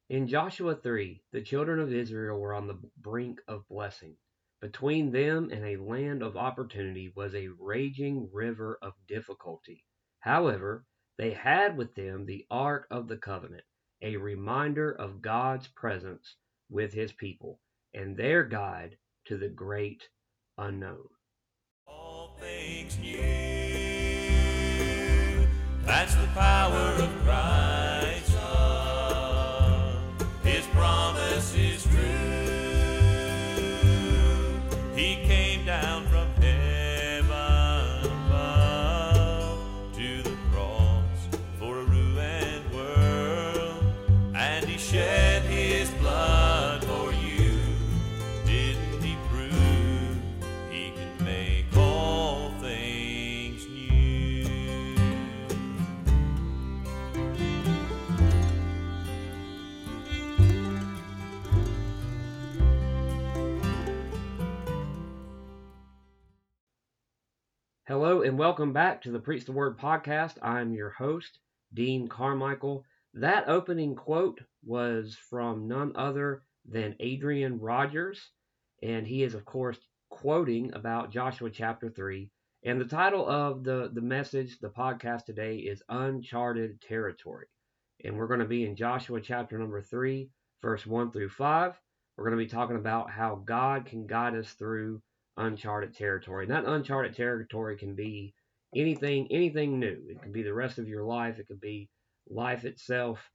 In Joshua 3, the children of Israel were on the brink of blessing. Between them and a land of opportunity was a raging river of difficulty. However, they had with them the Ark of the Covenant, a reminder of God's presence with his people, and their guide to the great unknown. All things new. That's the power of Christ's love. His promise is true. He came down from heaven above to the cross for a ruined world, and he shed his blood for you. Didn't he prove he can make all things new? Hello and welcome back to the Preach the Word podcast. I'm your host, Dean Carmichael. That opening quote was from none other than Adrian Rogers, and he is, of course, quoting about Joshua chapter 3. And the title of the message, the podcast today, is Uncharted Territory. And we're going to be in Joshua chapter number 3, verse 1 through 5. We're going to be talking about how God can guide us through uncharted territory. And that uncharted territory can be anything new. It can be the rest of your life. It could be life itself.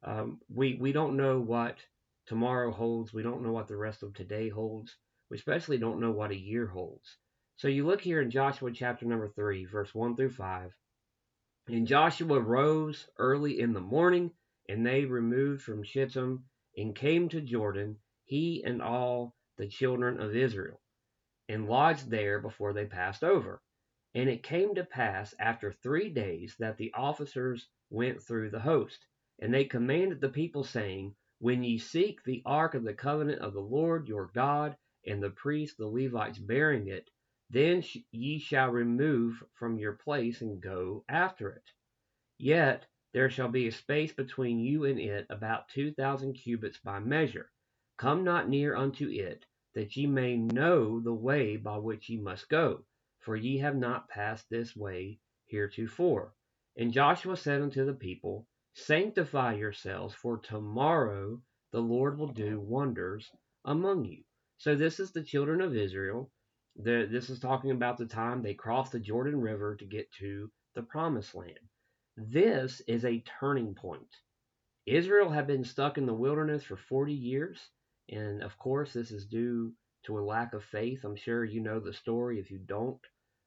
We don't know what tomorrow holds. We don't know what the rest of today holds. We especially don't know what a year holds. So you look here in Joshua chapter number 3, verse 1 through 5. And Joshua rose early in the morning, and they removed from Shittim and came to Jordan, he and all the children of Israel, and lodged there before they passed over. And it came to pass after 3 days that the officers went through the host, and they commanded the people, saying, When ye seek the ark of the covenant of the Lord your God, and the priests the Levites bearing it, then ye shall remove from your place and go after it. Yet there shall be a space between you and it about 2,000 cubits by measure. Come not near unto it, that ye may know the way by which ye must go, for ye have not passed this way heretofore. And Joshua said unto the people, Sanctify yourselves, for tomorrow the Lord will do wonders among you. So this is the children of Israel. This is talking about the time they crossed the Jordan River to get to the Promised Land. This is a turning point. Israel had been stuck in the wilderness for 40 years. And of course, this is due to a lack of faith. I'm sure you know the story. If you don't,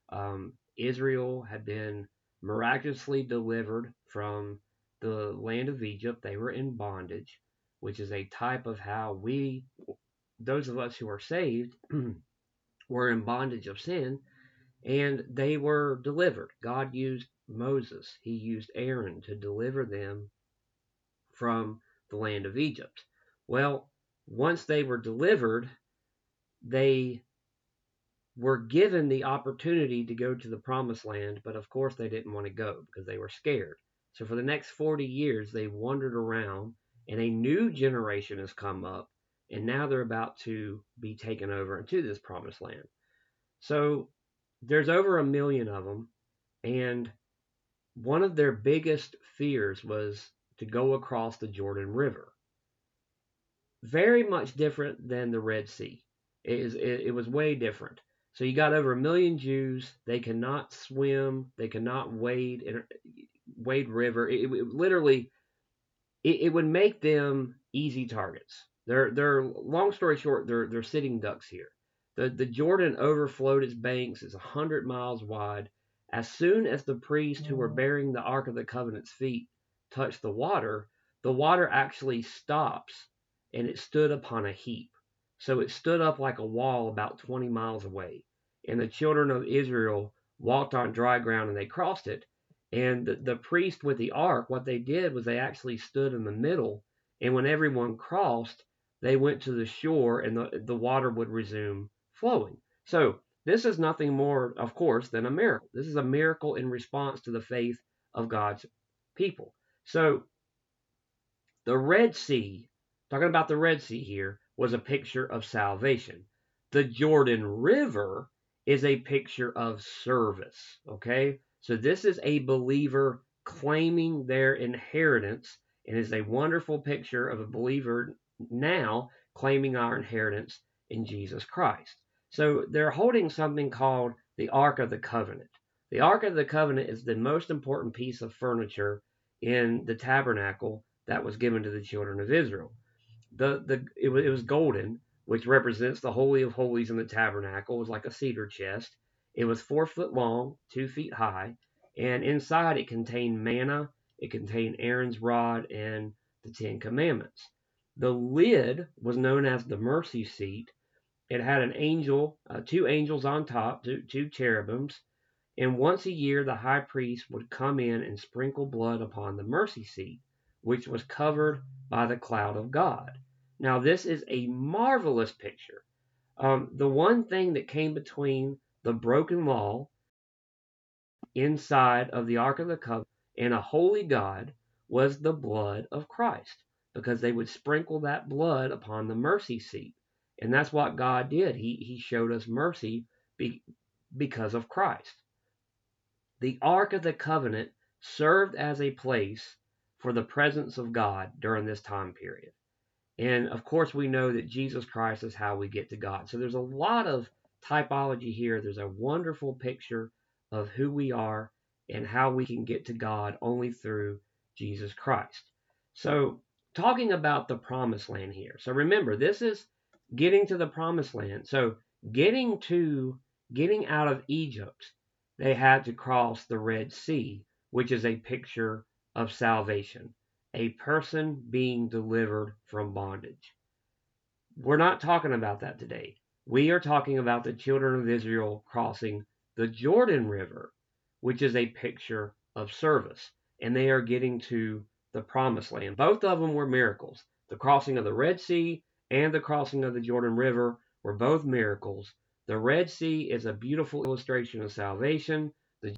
Israel had been miraculously delivered from the land of Egypt. They were in bondage, which is a type of how those of us who are saved, were in bondage of sin, and they were delivered. God used Moses. He used Aaron to deliver them from the land of Egypt. Well, once they were delivered, they were given the opportunity to go to the Promised Land, but of course they didn't want to go because they were scared. So for the next 40 years, they wandered around, and a new generation has come up, and now they're about to be taken over into this Promised Land. So there's over 1 million of them, and one of their biggest fears was to go across the Jordan River. Very much different than the Red Sea. It was way different. So you got over 1 million Jews. They cannot swim. They cannot wade river. It literally, it would make them easy targets. They're long story short, they're sitting ducks here. The Jordan overflowed its banks. It's 100 miles wide. As soon as the priests who were bearing the Ark of the Covenant's feet touched the water actually stops, and it stood upon a heap. So it stood up like a wall about 20 miles away. And the children of Israel walked on dry ground, and they crossed it. And the priest with the ark, what they did was they actually stood in the middle, and when everyone crossed, they went to the shore, and the water would resume flowing. So this is nothing more, of course, than a miracle. This is a miracle in response to the faith of God's people. So the Red Sea talking about the Red Sea here, was a picture of salvation. The Jordan River is a picture of service. Okay? So this is a believer claiming their inheritance, and is a wonderful picture of a believer now claiming our inheritance in Jesus Christ. So they're holding something called the Ark of the Covenant. The Ark of the Covenant is the most important piece of furniture in the tabernacle that was given to the children of Israel. It was golden, which represents the Holy of Holies in the tabernacle. It was like a cedar chest. It was 4 foot long, 2 feet high, and inside it contained manna, it contained Aaron's rod, and the 10 Commandments. The lid was known as the mercy seat. It had an angel, 2 angels on top, two cherubims, and once a year the high priest would come in and sprinkle blood upon the mercy seat, which was covered by the cloud of God. Now, this is a marvelous picture. The one thing that came between the broken law inside of the Ark of the Covenant and a holy God was the blood of Christ, because they would sprinkle that blood upon the mercy seat. And that's what God did. He showed us mercy because of Christ. The Ark of the Covenant served as a place for the presence of God during this time period. And of course, we know that Jesus Christ is how we get to God. So there's a lot of typology here. There's a wonderful picture of who we are and how we can get to God only through Jesus Christ. So talking about the promised land here. So remember, this is getting to the promised land. So getting out of Egypt, they had to cross the Red Sea, which is a picture of salvation, a person being delivered from bondage. We're not talking about that today. We are talking about the children of Israel crossing the Jordan River, which is a picture of service, and they are getting to the promised land. Both of them were miracles. The crossing of the Red Sea and the crossing of the Jordan River were both miracles. The Red Sea is a beautiful illustration of salvation.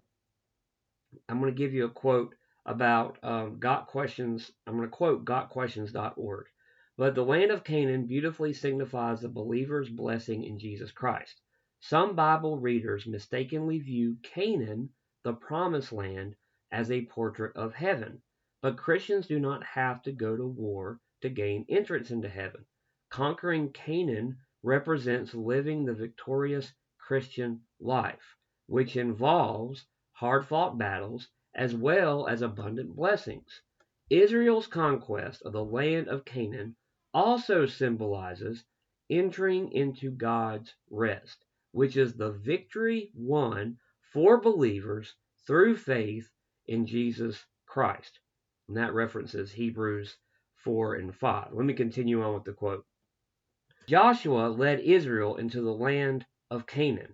I'm going to give you a quote about Got Questions. I'm going to quote gotquestions.org. But the land of Canaan beautifully signifies the believer's blessing in Jesus Christ. Some Bible readers mistakenly view Canaan, the promised land, as a portrait of heaven. But Christians do not have to go to war to gain entrance into heaven. Conquering Canaan represents living the victorious Christian life, which involves hard-fought battles as well as abundant blessings. Israel's conquest of the land of Canaan also symbolizes entering into God's rest, which is the victory won for believers through faith in Jesus Christ. And that references Hebrews 4 and 5. Let me continue on with the quote. Joshua led Israel into the land of Canaan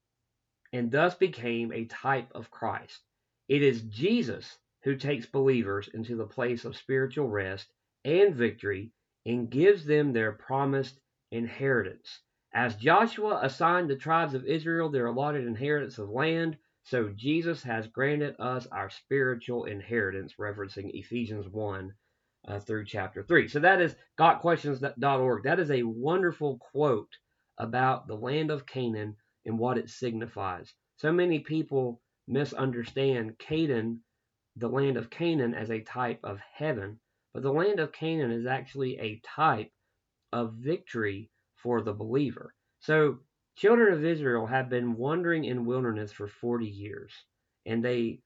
and thus became a type of Christ. It is Jesus who takes believers into the place of spiritual rest and victory and gives them their promised inheritance. As Joshua assigned the tribes of Israel their allotted inheritance of land, so Jesus has granted us our spiritual inheritance, referencing Ephesians 1 through chapter 3. So that is gotquestions.org. That is a wonderful quote about the land of Canaan and what it signifies. So many people misunderstand Canaan, the land of Canaan, as a type of heaven, but the land of Canaan is actually a type of victory for the believer. So children of Israel have been wandering in wilderness for 40 years, and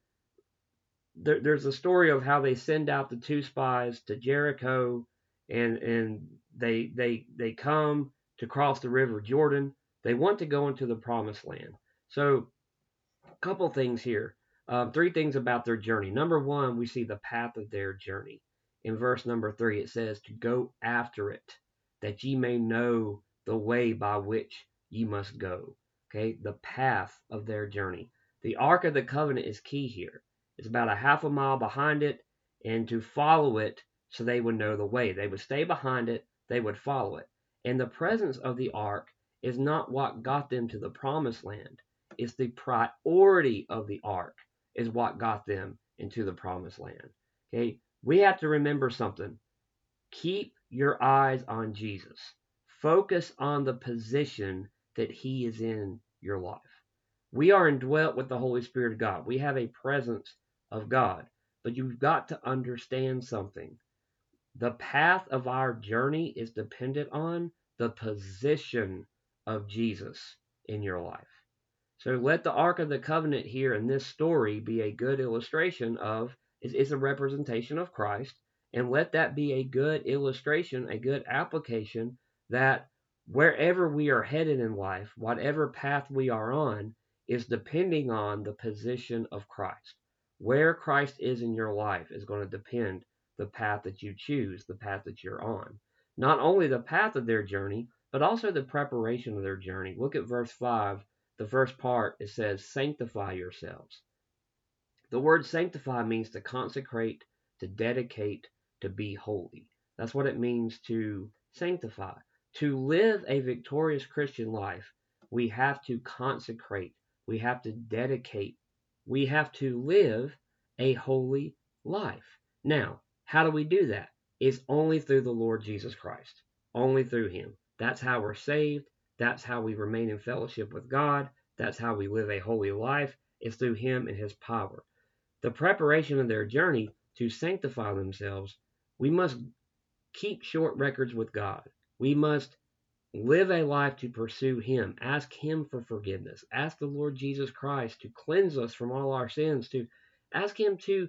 there's a story of how they send out the 2 spies to Jericho, and they come to cross the river Jordan. They want to go into the promised land. So a couple things here. 3 things about their journey. Number 1, we see the path of their journey. In verse number 3, it says to go after it, that ye may know the way by which ye must go. Okay, the path of their journey. The Ark of the Covenant is key here. It's about a half a mile behind it, and to follow it so they would know the way. They would stay behind it, they would follow it. And the presence of the Ark is not what got them to the promised land. It's the priority of the Ark is what got them into the promised land. Okay, we have to remember something. Keep your eyes on Jesus. Focus on the position that he is in your life. We are indwelt with the Holy Spirit of God. We have a presence of God. But you've got to understand something. The path of our journey is dependent on the position of Jesus in your life. So let the Ark of the Covenant here in this story be a good illustration of, is a representation of Christ, and let that be a good illustration, a good application that wherever we are headed in life, whatever path we are on, is depending on the position of Christ. Where Christ is in your life is going to depend the path that you choose, the path that you're on. Not only the path of their journey, but also the preparation of their journey. Look at verse 5. The first part, it says, sanctify yourselves. The word sanctify means to consecrate, to dedicate, to be holy. That's what it means to sanctify. To live a victorious Christian life, we have to consecrate, we have to dedicate, we have to live a holy life. Now, how do we do that? It's only through the Lord Jesus Christ, only through him. That's how we're saved. That's how we remain in fellowship with God. That's how we live a holy life. It's through him and his power. The preparation of their journey to sanctify themselves, we must keep short records with God. We must live a life to pursue him. Ask him for forgiveness. Ask the Lord Jesus Christ to cleanse us from all our sins. To ask him to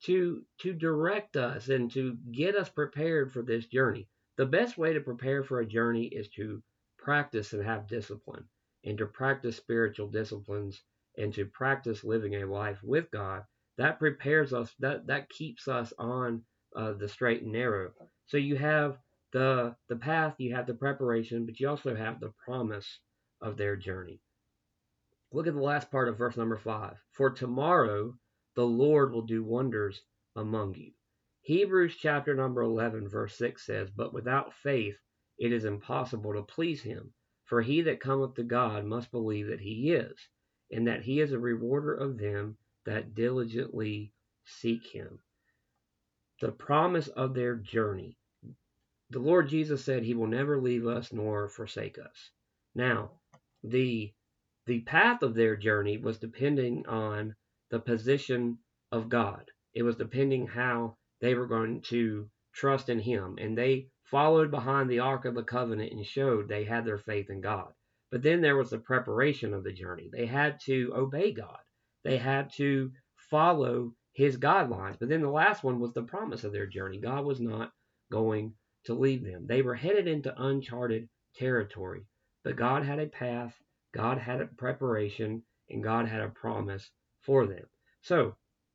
direct us and to get us prepared for this journey. The best way to prepare for a journey is to practice and have discipline, and to practice spiritual disciplines, and to practice living a life with God. That prepares us, that keeps us on the straight and narrow. So you have the path, you have the preparation, but you also have the promise of their journey. Look at the last part of verse number 5. For tomorrow the Lord will do wonders among you. Hebrews chapter number 11 verse 6 says, but without faith it is impossible to please him. For he that cometh to God must believe that he is, and that he is a rewarder of them that diligently seek him. The promise of their journey. The Lord Jesus said he will never leave us nor forsake us. Now, the path of their journey was depending on the position of God. It was depending how they were going to trust in him. And they followed behind the Ark of the Covenant and showed they had their faith in God. But then there was the preparation of the journey. They had to obey God. They had to follow his guidelines. But then the last one was the promise of their journey. God was not going to leave them. They were headed into uncharted territory. But God had a path, God had a preparation, and God had a promise for them. So,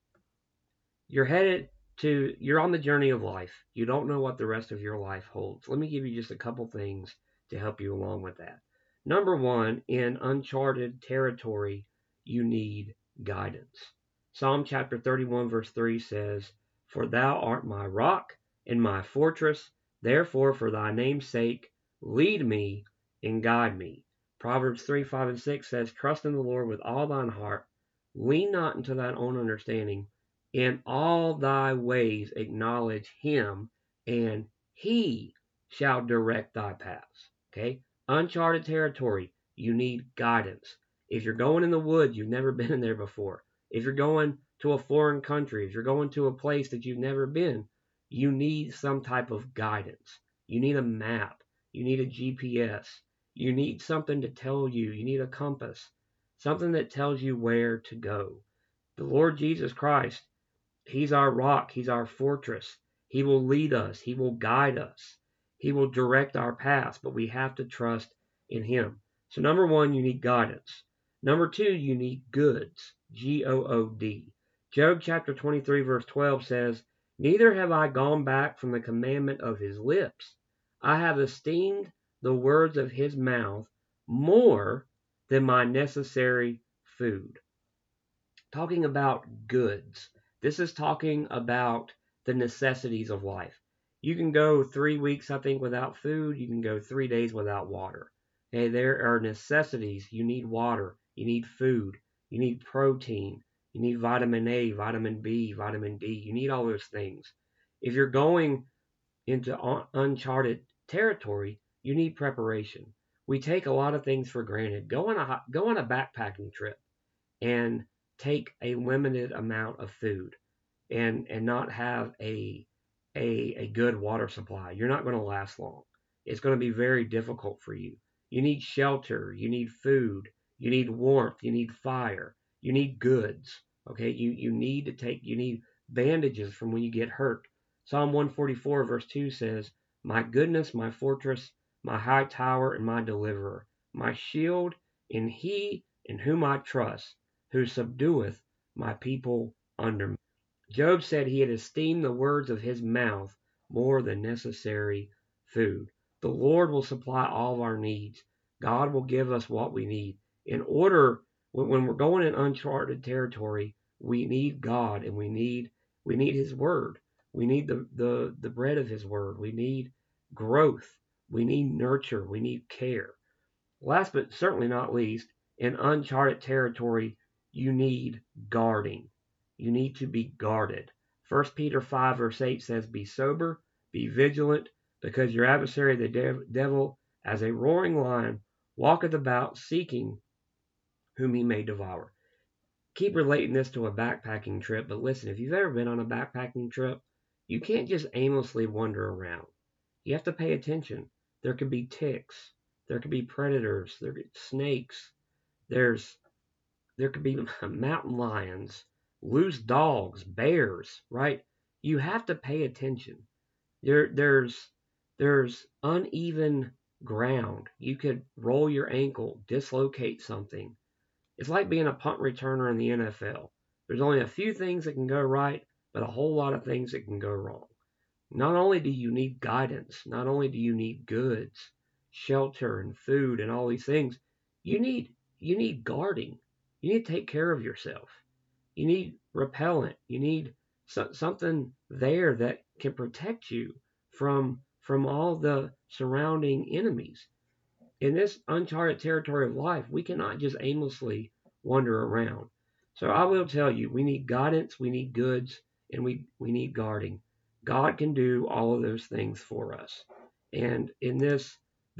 you're on the journey of life. You don't know what the rest of your life holds. Let me give you just a couple things to help you along with that. Number one, in uncharted territory, you need guidance. Psalm chapter 31 verse 3 says, for thou art my rock and my fortress, therefore for thy name's sake, lead me and guide me. Proverbs 3, 5, and 6 says, trust in the Lord with all thine heart, lean not into thine own understanding, in all thy ways acknowledge him, and he shall direct thy paths. Okay? Uncharted territory, you need guidance. If you're going in the woods, you've never been in there before. If you're going to a foreign country, if you're going to a place that you've never been, you need some type of guidance. You need a map. You need a GPS. You need something to tell you. You need a compass. Something that tells you where to go. The Lord Jesus Christ, he's our rock. He's our fortress. He will lead us. He will guide us. He will direct our paths, but we have to trust in him. So number one, you need guidance. Number two, you need goods. G-O-O-D. Job chapter 23 verse 12 says, neither have I gone back from the commandment of his lips. I have esteemed the words of his mouth more than my necessary food. Talking about goods. This is talking about the necessities of life. You can go 3 weeks, I think, without food. You can go 3 days without water. Okay, there are necessities. You need water. You need food. You need protein. You need vitamin A, vitamin B, vitamin D. You need all those things. If you're going into uncharted territory, you need preparation. We take a lot of things for granted. Go on a backpacking trip and take a limited amount of food and not have a good water supply. You're not going to last long. It's going to be very difficult for you. You need shelter, you need food, you need warmth, you need fire, you need goods. Okay, you need bandages from when you get hurt. Psalm 144 verse 2 says, "My goodness, my fortress, my high tower, and my deliverer, my shield, and he in whom I trust, who subdueth my people under me." Job said he had esteemed the words of his mouth more than necessary food. The Lord will supply all of our needs. God will give us what we need. In order, when we're going in uncharted territory, we need God, and we need His Word. We need the bread of His Word. We need growth. We need nurture. We need care. Last but certainly not least, in uncharted territory, you need guarding. You need to be guarded. 1 Peter 5 verse 8 says, "Be sober, be vigilant, because your adversary the devil, as a roaring lion, walketh about, seeking whom he may devour." Keep relating this to a backpacking trip, but listen, if you've ever been on a backpacking trip, you can't just aimlessly wander around. You have to pay attention. There could be ticks. There could be predators. There could be snakes. There could be mountain lions, loose dogs, bears, right? You have to pay attention. There's uneven ground. You could roll your ankle, dislocate something. It's like being a punt returner in the NFL. There's only a few things that can go right, but a whole lot of things that can go wrong. Not only do you need guidance, not only do you need goods, shelter and food and all these things, you need guarding. You need to take care of yourself. You need repellent. You need something there that can protect you from all the surrounding enemies. In this uncharted territory of life, we cannot just aimlessly wander around. So I will tell you, we need guidance, we need goods, and we need guarding. God can do all of those things for us. And in this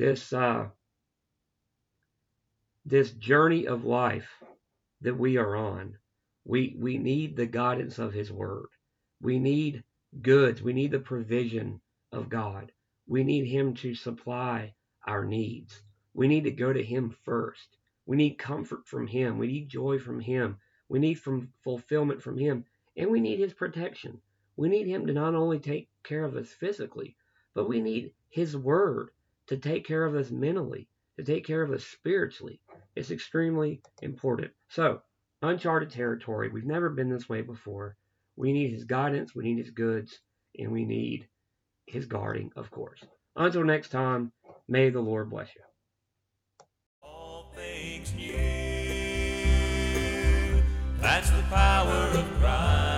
journey of life that we are on, we need the guidance of His Word. We need goods. We need the provision of God. We need Him to supply our needs. We need to go to Him first. We need comfort from Him. We need joy from Him. We need fulfillment from Him. And we need His protection. We need Him to not only take care of us physically, but we need His Word to take care of us mentally, to take care of us spiritually. It's extremely important. So, uncharted territory. We've never been this way before. We need His guidance, we need His goods, and we need His guarding, of course. Until next time, may the Lord bless you. All things new. That's the power of Christ.